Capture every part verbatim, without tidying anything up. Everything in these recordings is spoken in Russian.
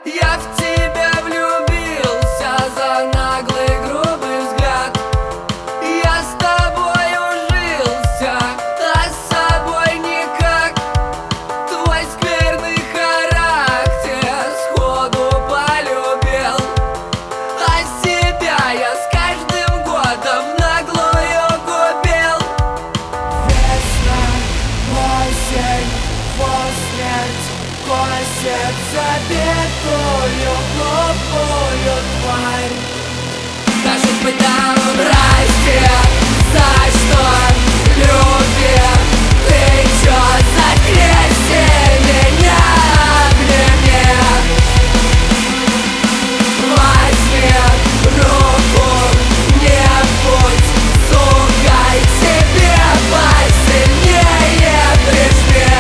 Я в тебя влюбился за наглый грубый взгляд. Я с тобой ужился, а с собой никак. Твой скверный характер сходу полюбил, а себя я с каждым годом наглую губил. Весна, осень, посмерть косит забитую глупую тварь. Скажет быть там здрасте, за что любим? Ты чё закрести меня обними? Возьми руку, не будь сукой, тебе посильнее прижми.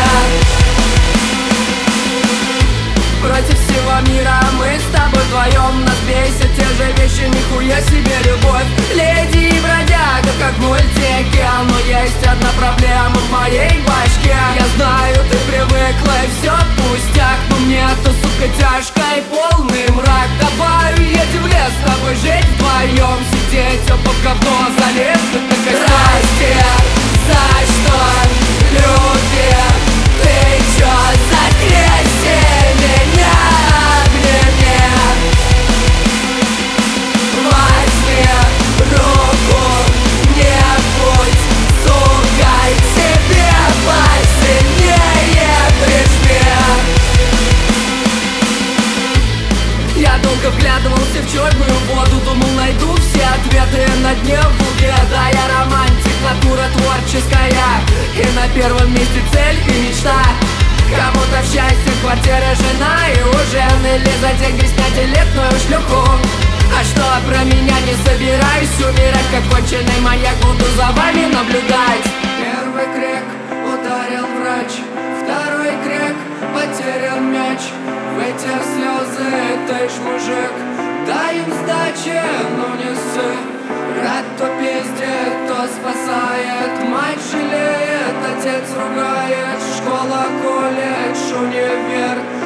Против всего мира мы с тобой вдвоем. Нас бесят те же вещи, нихуя себе любовь. Леди и бродяга, как в мультике. Но есть одна проблема в моей башке. Я знаю, ты привыкла и все пустяк, но мне-то, сука, тяжко и полный мрак. Давай уедем в лес с тобой жить вдвоем, сидеть оба в говно, залезть на костер. Здрасте, за что любим? Ты чё закрести меня обними? Возьми руку, не будь сукой, тебе посильнее прижми. Я долго вглядывался в черную воду, думал, найду все ответы на дне в луге. Да, я романтик, натура творческая, и на первом месте цель и мечта. Кому-то в счастье квартира, жена и ужин, или за деньги снять элитную шлюху. А что про меня, не собираюсь умирать, как конченый маньяк буду за вами наблюдать. Первый крик ударил врач, второй крик потерял мяч. Вытер слезы, ты ж мужик, дай им сдачи, ну не ссы. Рад то пиздит, то спасает, мать жалеет, отец ругает, школа, колледж, универ.